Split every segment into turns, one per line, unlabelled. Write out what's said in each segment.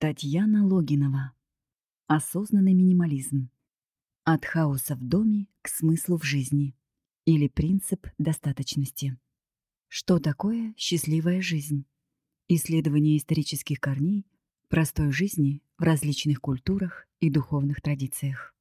Татьяна Логинова. Осознанный минимализм. От хаоса в доме к смыслу в жизни. Или принцип достаточности. Что такое счастливая жизнь? Исследование исторических корней простой жизни в различных культурах и духовных традициях.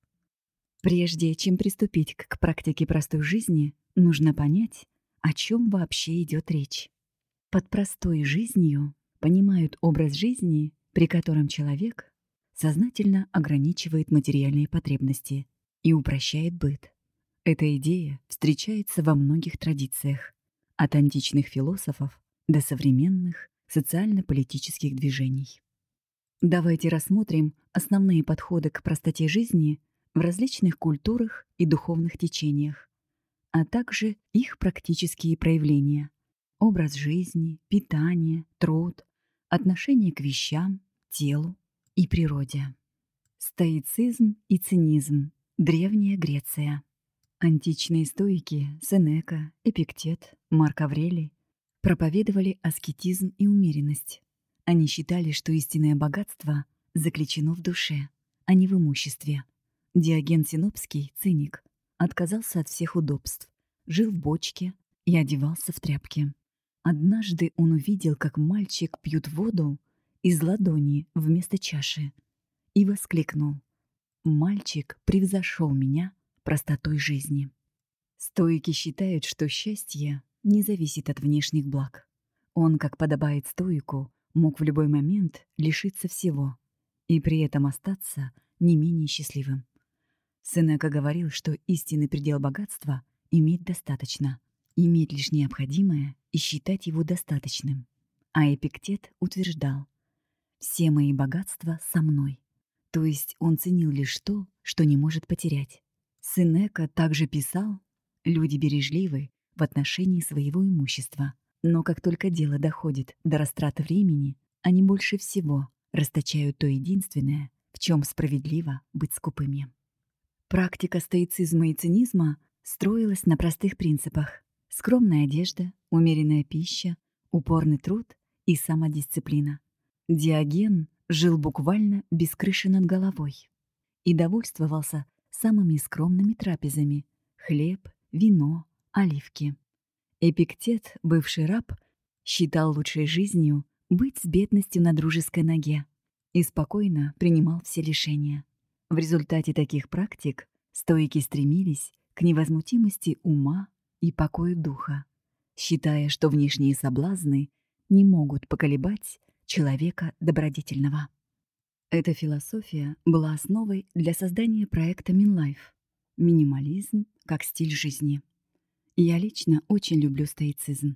Прежде чем приступить к практике простой жизни, нужно понять, о чем вообще идет речь. Под простой жизнью понимают образ жизни, при котором человек сознательно ограничивает материальные потребности и упрощает быт. Эта идея встречается во многих традициях, от античных философов до современных социально-политических движений. Давайте рассмотрим основные подходы к простоте жизни в различных культурах и духовных течениях, а также их практические проявления: образ жизни, питание, труд, отношение к вещам, телу и природе. Стоицизм и цинизм. Древняя Греция. Античные стоики Сенека, Эпиктет, Марк Аврелий проповедовали аскетизм и умеренность. Они считали, что истинное богатство заключено в душе, а не в имуществе. Диоген Синопский, циник, отказался от всех удобств, жил в бочке и одевался в тряпки. Однажды он увидел, как мальчик пьет воду из ладони вместо чаши, и воскликнул: «Мальчик превзошел меня простотой жизни». Стоики считают, что счастье не зависит от внешних благ. Он, как подобает стоику, мог в любой момент лишиться всего и при этом остаться не менее счастливым. Сенека говорил, что истинный предел богатства — иметь достаточно, иметь лишь необходимое и считать его достаточным. А Эпиктет утверждал: «Все мои богатства со мной». То есть он ценил лишь то, что не может потерять. Сенека также писал: «Люди бережливы в отношении своего имущества, но как только дело доходит до растраты времени, они больше всего расточают то единственное, в чем справедливо быть скупыми». Практика стоицизма и цинизма строилась на простых принципах: скромная одежда, умеренная пища, упорный труд и самодисциплина. Диоген жил буквально без крыши над головой и довольствовался самыми скромными трапезами: хлеб, вино, оливки. Эпиктет, бывший раб, считал лучшей жизнью быть с бедностью на дружеской ноге и спокойно принимал все лишения. В результате таких практик стоики стремились к невозмутимости ума и покою духа, считая, что внешние соблазны не могут поколебать человека добродетельного. Эта философия была основой для создания проекта Минлайф — минимализм как стиль жизни. Я лично очень люблю стоицизм.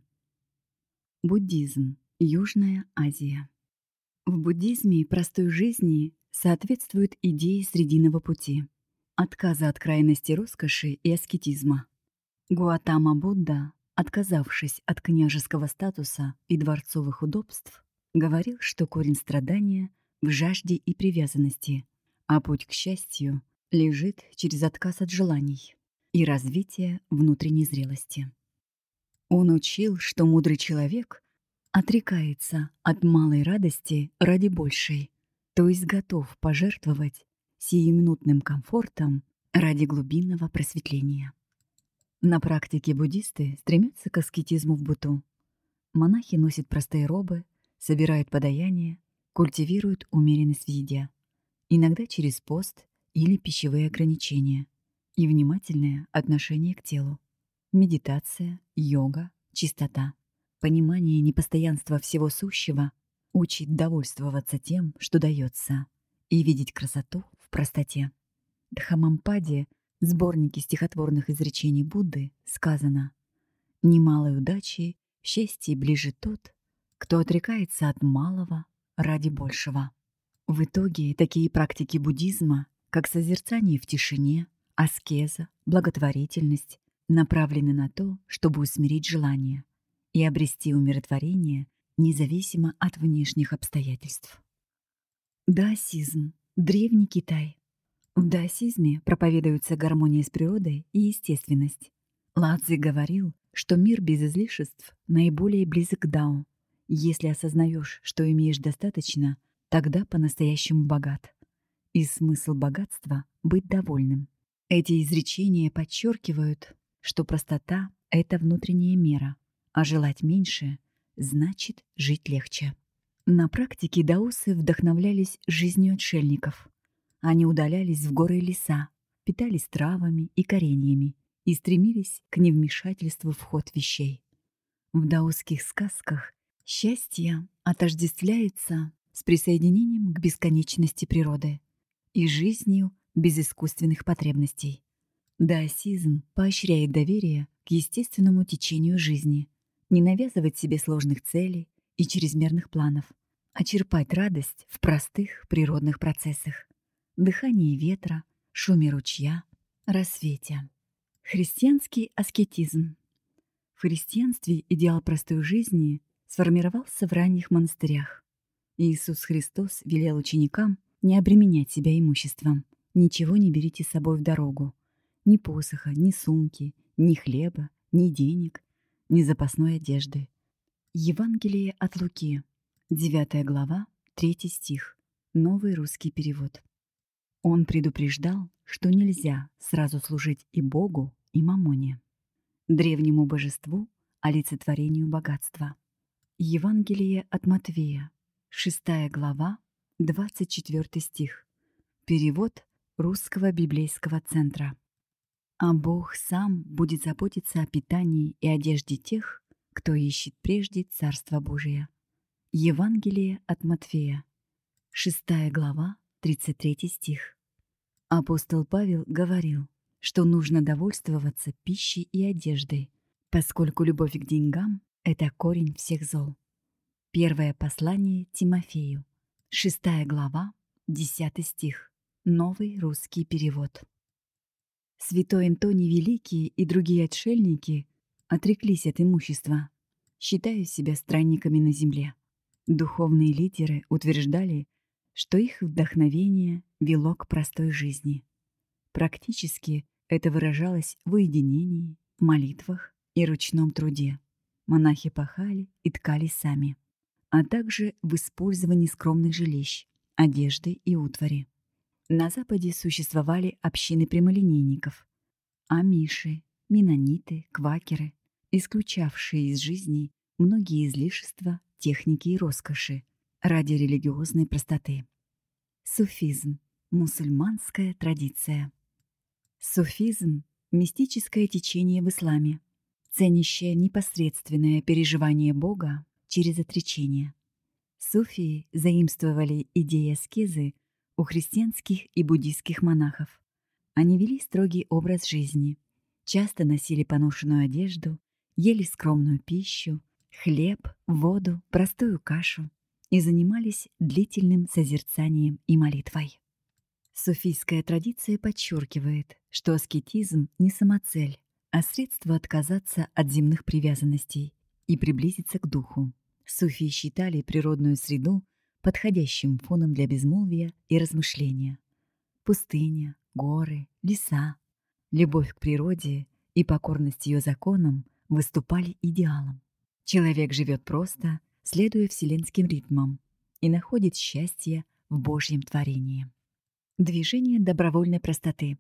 Буддизм. Южная Азия. В буддизме простой жизни соответствует идее срединного пути, отказа от крайности роскоши и аскетизма. Гаутама Будда, отказавшись от княжеского статуса и дворцовых удобств, говорил, что корень страдания в жажде и привязанности, а путь к счастью лежит через отказ от желаний и развитие внутренней зрелости. Он учил, что мудрый человек отрекается от малой радости ради большей, то есть готов пожертвовать сиюминутным комфортом ради глубинного просветления. На практике буддисты стремятся к аскетизму в быту. Монахи носят простые робы, собирают подаяние, культивируют умеренность в еде, иногда через пост или пищевые ограничения, и внимательное отношение к телу. Медитация, йога, чистота. Понимание непостоянства всего сущего учит довольствоваться тем, что дается, и видеть красоту в простоте. В Дхаммападе, сборнике стихотворных изречений Будды, сказано: «Немалой удачи, счастье ближе тот, кто отрекается от малого ради большего». В итоге такие практики буддизма, как созерцание в тишине, аскеза, благотворительность, направлены на то, чтобы усмирить желание и обрести умиротворение независимо от внешних обстоятельств. Даосизм. Древний Китай. В даосизме проповедуется гармония с природой и естественность. Ладзи говорил, что мир без излишеств наиболее близок к дао. Если осознаешь, что имеешь достаточно, тогда по-настоящему богат. И смысл богатства — быть довольным. Эти изречения подчеркивают, что простота — это внутренняя мера, а желать меньше значит жить легче. На практике даосы вдохновлялись жизнью отшельников. Они удалялись в горы и леса, питались травами и кореньями и стремились к невмешательству в ход вещей. В даосских сказках счастье отождествляется с присоединением к бесконечности природы и жизнью без искусственных потребностей. Даосизм поощряет доверие к естественному течению жизни, не навязывать себе сложных целей и чрезмерных планов, а черпать радость в простых природных процессах: дыхании ветра, шуме ручья, рассвете. Христианский аскетизм. В христианстве идеал простой жизни сформировался в ранних монастырях. Иисус Христос велел ученикам не обременять себя имуществом. Ничего не берите с собой в дорогу. Ни посоха, ни сумки, ни хлеба, ни денег, ни запасной одежды. Евангелие от Луки, 9 глава, 3 стих. Новый русский перевод. Он предупреждал, что нельзя сразу служить и Богу, и мамоне, древнему божеству, олицетворению богатства. Евангелие от Матвея, 6 глава, 24 стих. Перевод Русского библейского центра. А Бог сам будет заботиться о питании и одежде тех, кто ищет прежде Царство Божие. Евангелие от Матфея, 6 глава, 33 стих. Апостол Павел говорил, что нужно довольствоваться пищей и одеждой, поскольку любовь к деньгам — это корень всех зол. Первое послание Тимофею, 6 глава, 10 стих. Новый русский перевод. Святой Антоний Великий и другие отшельники отреклись от имущества, считая себя странниками на земле. Духовные лидеры утверждали, что их вдохновение вело к простой жизни. Практически это выражалось в уединении, молитвах и ручном труде. Монахи пахали и ткали сами, а также в использовании скромных жилищ, одежды и утвари. На Западе существовали общины прямолинейников, амиши, менониты, квакеры, исключавшие из жизни многие излишества, техники и роскоши ради религиозной простоты. Суфизм – мусульманская традиция. Суфизм – мистическое течение в исламе, ценящее непосредственное переживание Бога через отречение. Суфии заимствовали идеи аскезы у христианских и буддийских монахов. Они вели строгий образ жизни, часто носили поношенную одежду, ели скромную пищу, хлеб, воду, простую кашу и занимались длительным созерцанием и молитвой. Суфийская традиция подчеркивает, что аскетизм не самоцель, а средство отказаться от земных привязанностей и приблизиться к духу. Суфии считали природную среду подходящим фоном для безмолвия и размышления. Пустыня, горы, леса, любовь к природе и покорность ее законам выступали идеалом. Человек живет просто, следуя вселенским ритмам, и находит счастье в Божьем творении. Движение добровольной простоты.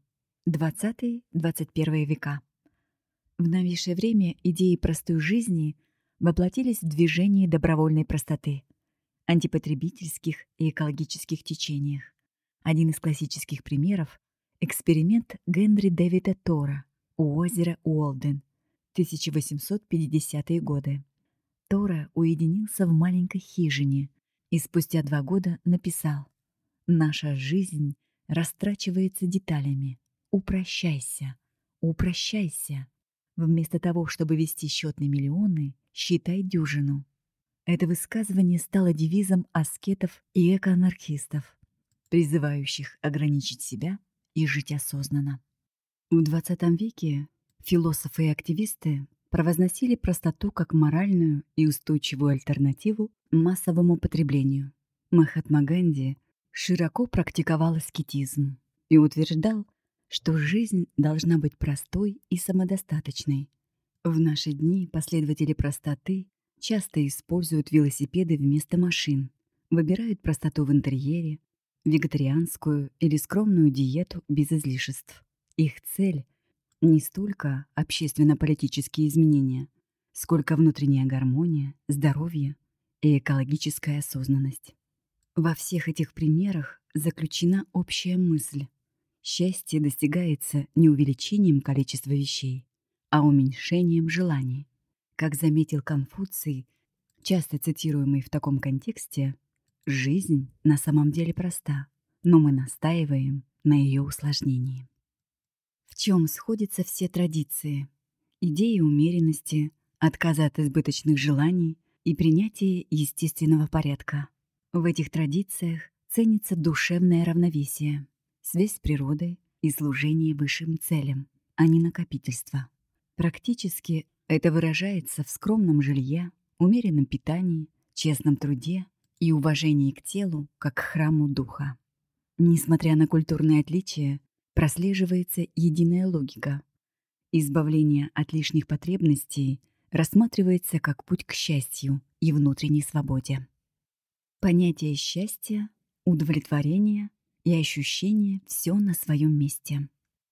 20-21 века. В новейшее время идеи простой жизни воплотились в движении добровольной простоты, антипотребительских и экологических течениях. Один из классических примеров — эксперимент Генри Дэвида Тора у озера Уолден, 1850-е годы. Тора уединился в маленькой хижине и спустя 2 года написал: «Наша жизнь растрачивается деталями. Упрощайся, упрощайся. Вместо того, чтобы вести счет на миллионы, считай дюжину». Это высказывание стало девизом аскетов и экоанархистов, призывающих ограничить себя и жить осознанно. В XX веке философы и активисты провозносили простоту как моральную и устойчивую альтернативу массовому потреблению. Махатма Ганди широко практиковал аскетизм и утверждал, что жизнь должна быть простой и самодостаточной. В наши дни последователи простоты часто используют велосипеды вместо машин, Выбирают простоту в интерьере, вегетарианскую или скромную диету без излишеств. Их цель — не столько общественно-политические изменения, сколько внутренняя гармония, здоровье и экологическая осознанность. Во всех этих примерах заключена общая мысль. Счастье достигается не увеличением количества вещей, а уменьшением желаний. Как заметил Конфуций, часто цитируемый в таком контексте, жизнь на самом деле проста, но мы настаиваем на ее усложнении. В чем сходятся все традиции? Идеи умеренности, отказа от избыточных желаний и принятия естественного порядка. В этих традициях ценится душевное равновесие, связь с природой и служение высшим целям, а не накопительство. Практически это выражается в скромном жилье, умеренном питании, честном труде и уважении к телу как к храму духа. Несмотря на культурные отличия, прослеживается единая логика. Избавление от лишних потребностей рассматривается как путь к счастью и внутренней свободе. Понятие счастья, удовлетворения и ощущения — все на своем месте.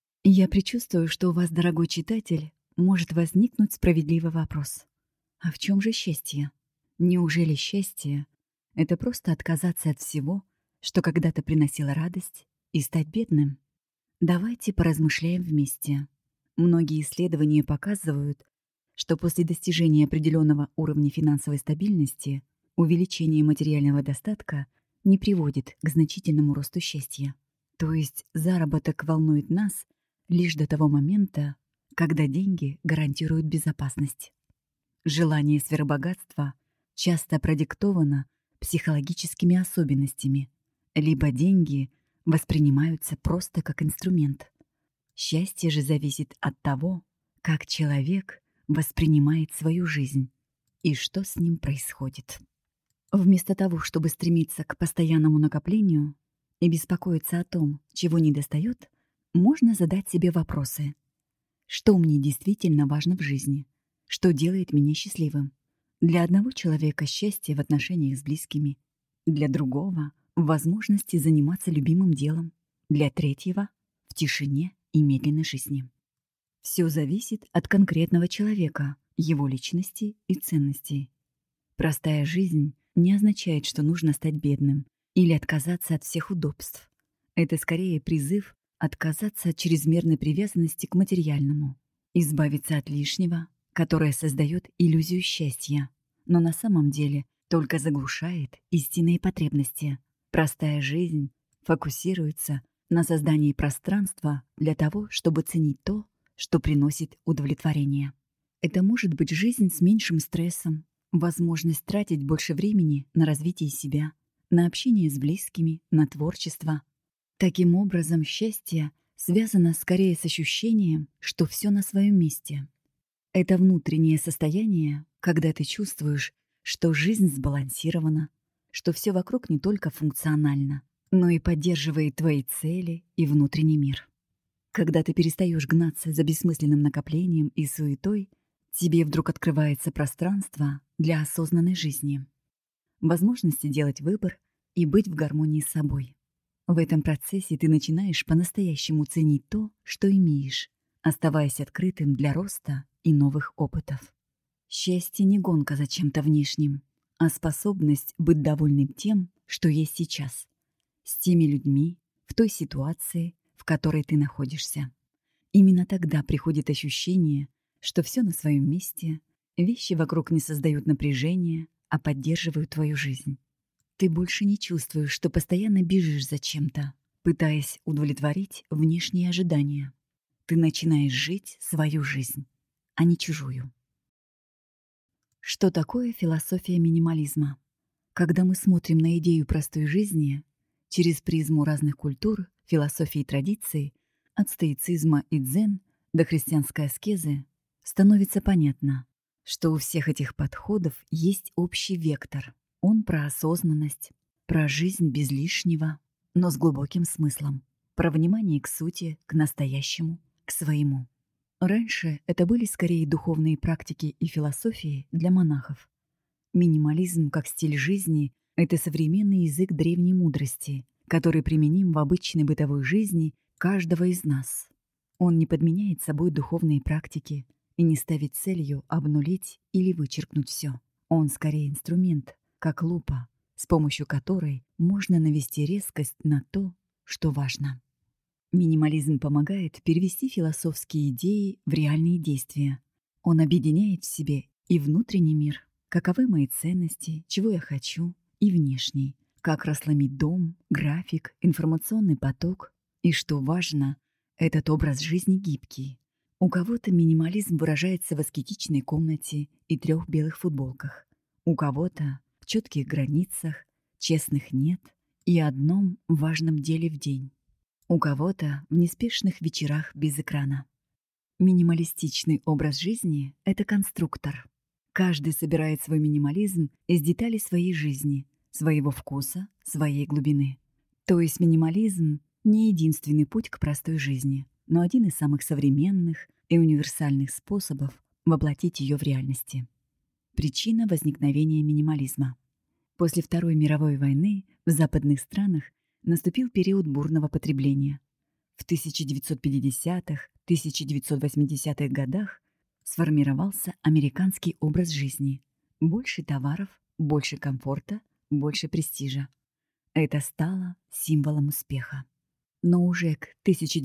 Я предчувствую, что у вас, дорогой читатель, может возникнуть справедливый вопрос. А в чем же счастье? Неужели счастье — это просто отказаться от всего, что когда-то приносило радость, и стать бедным? Давайте поразмышляем вместе. Многие исследования показывают, что после достижения определенного уровня финансовой стабильности увеличение материального достатка не приводит к значительному росту счастья. То есть заработок волнует нас лишь до того момента, когда деньги гарантируют безопасность. Желание сверхбогатства часто продиктовано психологическими особенностями, либо деньги воспринимаются просто как инструмент. Счастье же зависит от того, как человек воспринимает свою жизнь и что с ним происходит. Вместо того, чтобы стремиться к постоянному накоплению и беспокоиться о том, чего недостает, можно задать себе вопросы. Что мне действительно важно в жизни? Что делает меня счастливым? Для одного человека счастье в отношениях с близкими, для другого — в возможности заниматься любимым делом, для третьего — в тишине и медленной жизни. Все зависит от конкретного человека, его личности и ценностей. Простая жизнь не означает, что нужно стать бедным или отказаться от всех удобств. Это скорее призыв отказаться от чрезмерной привязанности к материальному, избавиться от лишнего, которое создает иллюзию счастья, но на самом деле только заглушает истинные потребности. Простая жизнь фокусируется на создании пространства для того, чтобы ценить то, что приносит удовлетворение. Это может быть жизнь с меньшим стрессом, возможность тратить больше времени на развитие себя, на общение с близкими, на творчество. Таким образом, счастье связано скорее с ощущением, что все на своем месте. Это внутреннее состояние, когда ты чувствуешь, что жизнь сбалансирована, что все вокруг не только функционально, но и поддерживает твои цели и внутренний мир. Когда ты перестаешь гнаться за бессмысленным накоплением и суетой, тебе вдруг открывается пространство для осознанной жизни, возможности делать выбор и быть в гармонии с собой. В этом процессе ты начинаешь по-настоящему ценить то, что имеешь, оставаясь открытым для роста и новых опытов. Счастье не гонка за чем-то внешним, а способность быть довольным тем, что есть сейчас, с теми людьми, в той ситуации, в которой ты находишься. Именно тогда приходит ощущение, что все на своем месте, вещи вокруг не создают напряжения, а поддерживают твою жизнь. Ты больше не чувствуешь, что постоянно бежишь за чем-то, пытаясь удовлетворить внешние ожидания. Ты начинаешь жить свою жизнь, а не чужую. Что такое философия минимализма? Когда мы смотрим на идею простой жизни через призму разных культур, философий и традиций, от стоицизма и дзен до христианской аскезы, становится понятно, что у всех этих подходов есть общий вектор. Он про осознанность, про жизнь без лишнего, но с глубоким смыслом, про внимание к сути, к настоящему, к своему. Раньше это были скорее духовные практики и философии для монахов. Минимализм как стиль жизни Это современный язык древней мудрости, который применим в обычной бытовой жизни каждого из нас. Он не подменяет собой духовные практики и не ставит целью обнулить или вычеркнуть все. Он скорее инструмент, как лупа, с помощью которой можно навести резкость на то, что важно. Минимализм помогает перевести философские идеи в реальные действия. Он объединяет в себе и внутренний мир, каковы мои ценности, чего я хочу, и внешний, как расслабить дом, график, информационный поток. И что важно, этот образ жизни гибкий. У кого-то минимализм выражается в аскетичной комнате и 3 белых футболках. У кого-то в четких границах, честных нет и одном важном деле в день. У кого-то в неспешных вечерах без экрана. Минималистичный образ жизни — это конструктор. Каждый собирает свой минимализм из деталей своей жизни, своего вкуса, своей глубины. То есть минимализм — не единственный путь к простой жизни, но один из самых современных и универсальных способов воплотить ее в реальности. Причина возникновения минимализма. После Второй мировой войны в западных странах наступил период бурного потребления. В 1950-1980-х годах сформировался американский образ жизни. Больше товаров, больше комфорта, больше престижа. Это стало символом успеха. Но уже к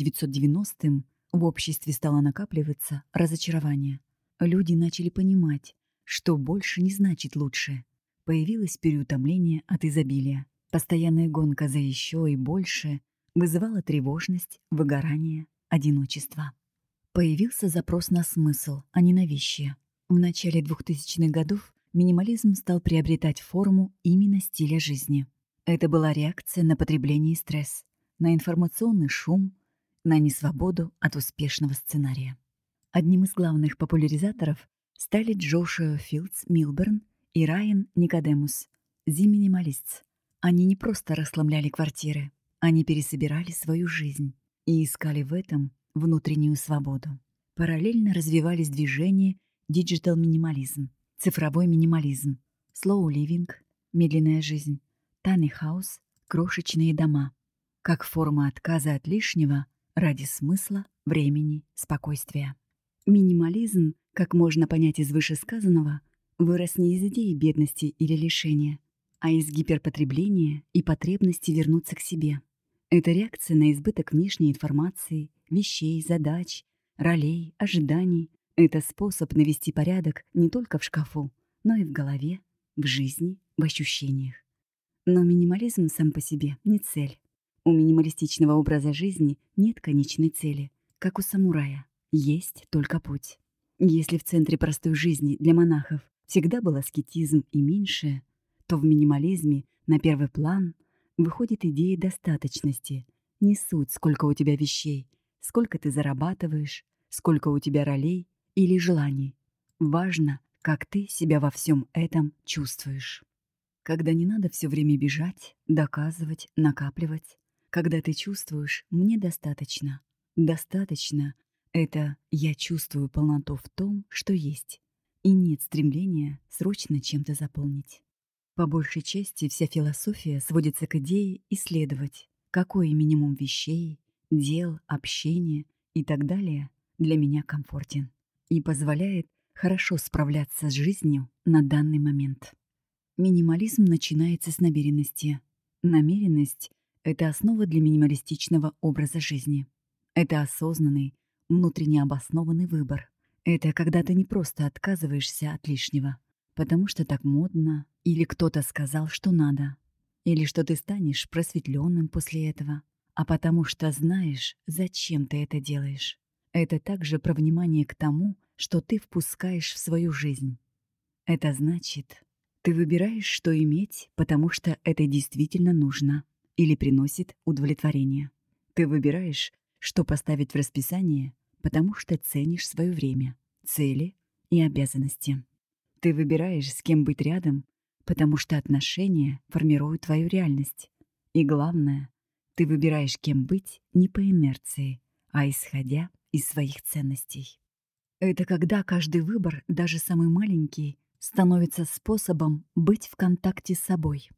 1990-м в обществе стало накапливаться разочарование. Люди начали понимать, что больше не значит лучше. Появилось переутомление от изобилия. Постоянная гонка за еще и больше вызывала тревожность, выгорание, одиночество. Появился запрос на смысл, а не на вещи. В начале 2000-х годов минимализм стал приобретать форму именно стиля жизни. Это была реакция на потребление и стресс, на информационный шум, на несвободу от успешного сценария. Одним из главных популяризаторов стали Джошуа Филдс Милберн и Райан Никодемус, The Minimalists. Они не просто расхламляли квартиры, они пересобирали свою жизнь и искали в этом внутреннюю свободу. Параллельно развивались движения диджитал-минимализм, цифровой минимализм, slow living, медленная жизнь, tiny house, крошечные дома, как форма отказа от лишнего ради смысла, времени, спокойствия. Минимализм, как можно понять из вышесказанного, вырос не из идеи бедности или лишения, а из гиперпотребления и потребности вернуться к себе. Это реакция на избыток внешней информации, вещей, задач, ролей, ожиданий. Это способ навести порядок не только в шкафу, но и в голове, в жизни, в ощущениях. Но минимализм сам по себе не цель. У минималистичного образа жизни нет конечной цели, как у самурая. Есть только путь. Если в центре простой жизни для монахов всегда был аскетизм и меньшее, то в минимализме на первый план выходит идея достаточности. Не суть, сколько у тебя вещей, сколько ты зарабатываешь, сколько у тебя ролей или желаний. Важно, как ты себя во всем этом чувствуешь. Когда не надо все время бежать, доказывать, накапливать. Когда ты чувствуешь «мне достаточно». Достаточно — это «я чувствую полноту в том, что есть». И нет стремления срочно чем-то заполнить. По большей части вся философия сводится к идее исследовать, какой минимум вещей, дел, общения и так далее для меня комфортен и позволяет хорошо справляться с жизнью на данный момент. Минимализм начинается с намеренности. Намеренность — это основа для минималистичного образа жизни. Это осознанный, внутренне обоснованный выбор. Это когда ты не просто отказываешься от лишнего, потому что так модно, или кто-то сказал, что надо, или что ты станешь просветленным после этого, а потому что знаешь, зачем ты это делаешь. Это также про внимание к тому, что ты впускаешь в свою жизнь. Это значит, ты выбираешь, что иметь, потому что это действительно нужно или приносит удовлетворение. Ты выбираешь, что поставить в расписание, потому что ценишь свое время, цели и обязанности. Ты выбираешь, с кем быть рядом, потому что отношения формируют твою реальность. И главное, ты выбираешь, кем быть не по инерции, а исходя из своих ценностей. Это когда каждый выбор, даже самый маленький, становится способом быть в контакте с собой.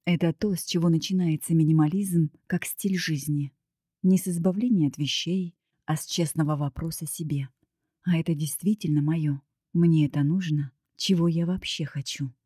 Это то, с чего начинается минимализм как стиль жизни. Не с избавления от вещей, а с честного вопроса себе. А это действительно мое? Мне это нужно? Чего я вообще хочу?